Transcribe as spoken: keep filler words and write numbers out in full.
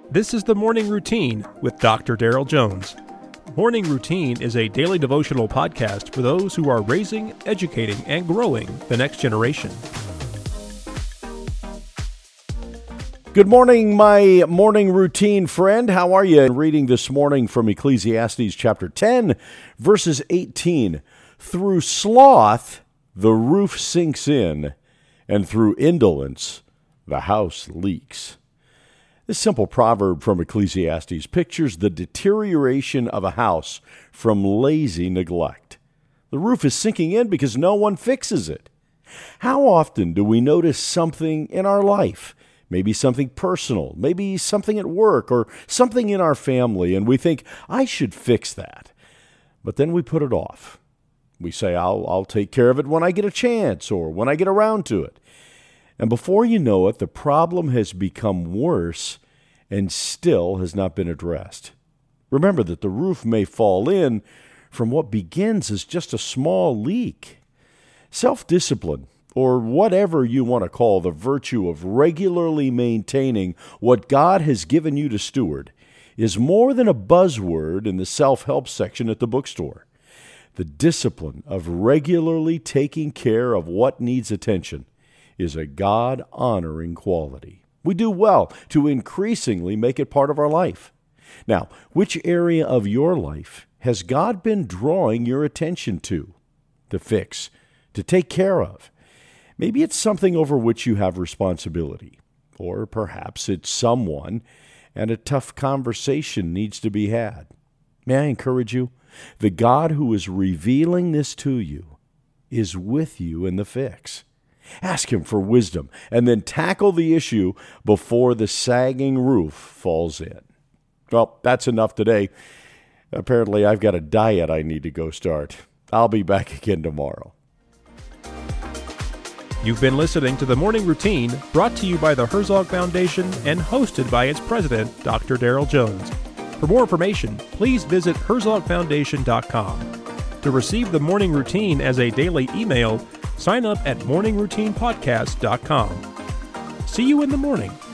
This is the Morning Routine with Doctor Daryl Jones. Morning Routine is a daily devotional podcast for those who are raising, educating, and growing the next generation. Good morning, my morning routine friend. How are you? Reading this morning from Ecclesiastes chapter ten, verses eighteen. Through sloth, the roof sinks in, and through indolence, the house leaks. This simple proverb from Ecclesiastes pictures the deterioration of a house from lazy neglect. The roof is sinking in because no one fixes it. How often do we notice something in our life, maybe something personal, maybe something at work, or something in our family, and we think, I should fix that. But then we put it off. We say, I'll, I'll take care of it when I get a chance, or when I get around to it. And before you know it, the problem has become worse and still has not been addressed. Remember that the roof may fall in from what begins as just a small leak. Self-discipline, or whatever you want to call the virtue of regularly maintaining what God has given you to steward, is more than a buzzword in the self-help section at the bookstore. The discipline of regularly taking care of what needs attention is a God-honoring quality. We do well to increasingly make it part of our life. Now, which area of your life has God been drawing your attention to, to fix, to take care of? Maybe it's something over which you have responsibility, or perhaps it's someone and a tough conversation needs to be had. May I encourage you? The God who is revealing this to you is with you in the fix. Ask him for wisdom, and then tackle the issue before the sagging roof falls in. Well, that's enough today. Apparently, I've got a diet I need to go start. I'll be back again tomorrow. You've been listening to the Morning Routine, brought to you by the Herzog Foundation and hosted by its president, Doctor Daryl Jones. For more information, please visit herzog foundation dot com. To receive the Morning Routine as a daily email, sign up at morning routine podcast dot com. See you in the morning.